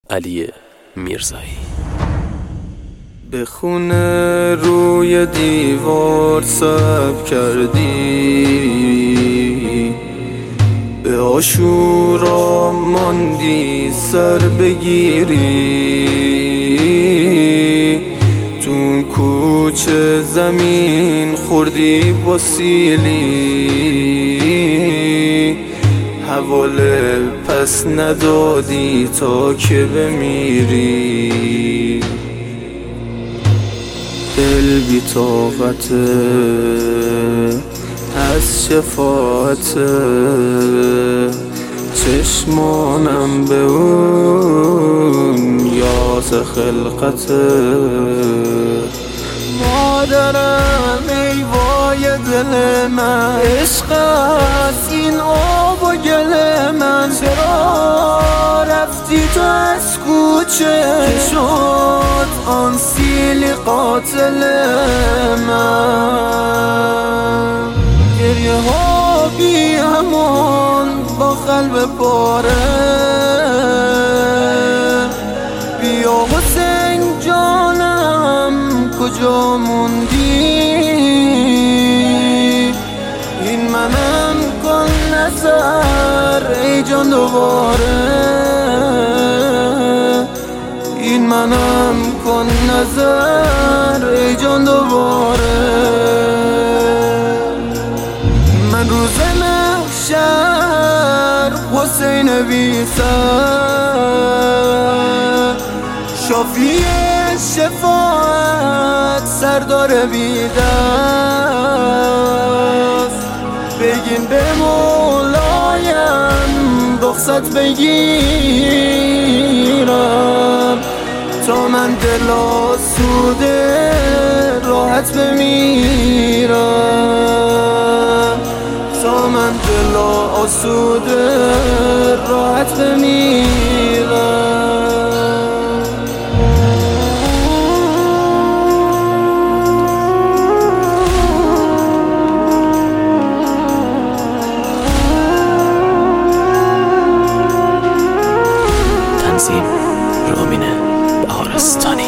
علی میرزایی. به خونه روی دیوار سب کردی، به عاشورا ماندی سر بگیری، تو کوچه زمین خوردی با سیلی، حواله پس ندادی تا که بمیری. دل بی طاقته از شفاعته، چشمانم به اون یاس خلقته. مادرم ای وای دل من، عشق از این آب و گل من. چرا رفتی تو از کوچه که شد آن سیلی قاتل من؟ گریه ها بی امان با قلب پاره، بیا حسین جانم کجا موندی؟ این منم کن نظر ای جان دوباره، این منم کن نظر ای جان دوباره. من روز محشر حسین بی سر، شافی شفاعت سردار بی دست، بگین به مولایم رخصت بگیرم تا من دل آسوده راحت بمیرم، تا من دل آسوده راحت بمیرم. تنظیم رامین بهارستانی.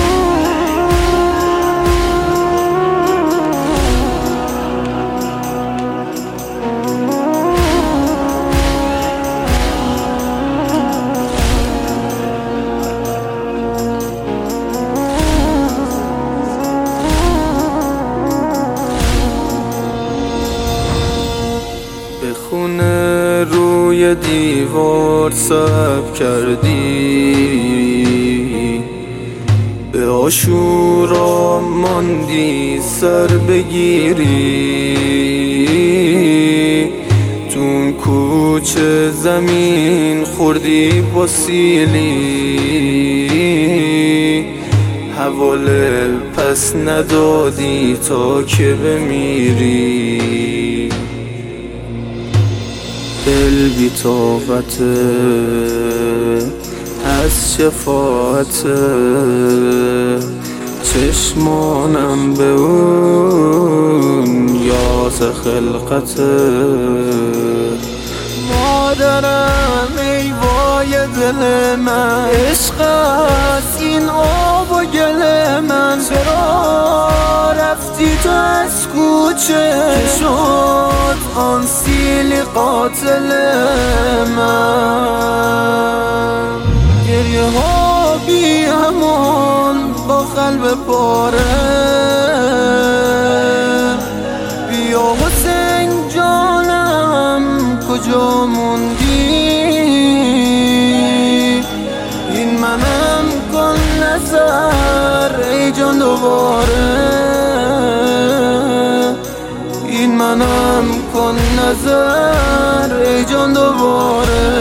به خونه روی دیوار سب کردی، به عاشورا ماندی سر بگیری، تو کوچه زمین خوردی با سیلی، حواله پس ندادی تا که بمیری. دل بی طاقته از شفاعته، چشمانم به اون یاس خلقته. مادرم ای وای دل من، عشق از این آب و گل من. چرا رفتی تو از کوچه که شد آن سیلی قاتل من؟ گریه ها بی امان با قلب پاره، بیا حسین جانم کجا موندی؟ این منم کن نظر ای جان دوباره، این منم کن نظر ای جان دوباره.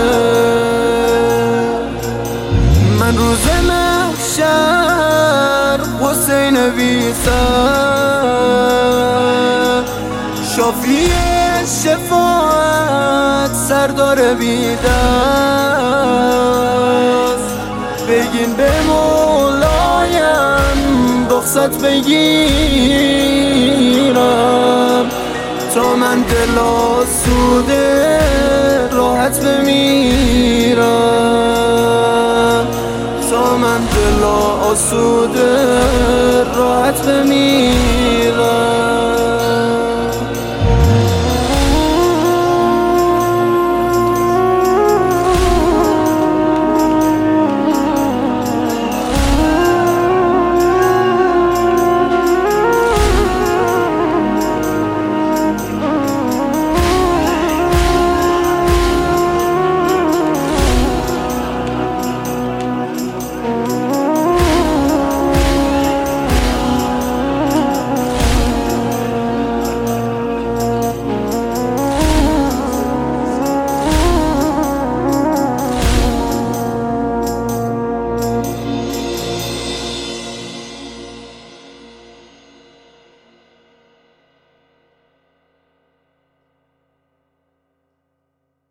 من روز محشر حسین بی سر، شافی شفاعت سردار بی دست، بگین به مولایم رخصت بگیرم تا من دل آسوده راحت بمیرم. آسوده راحت بمیر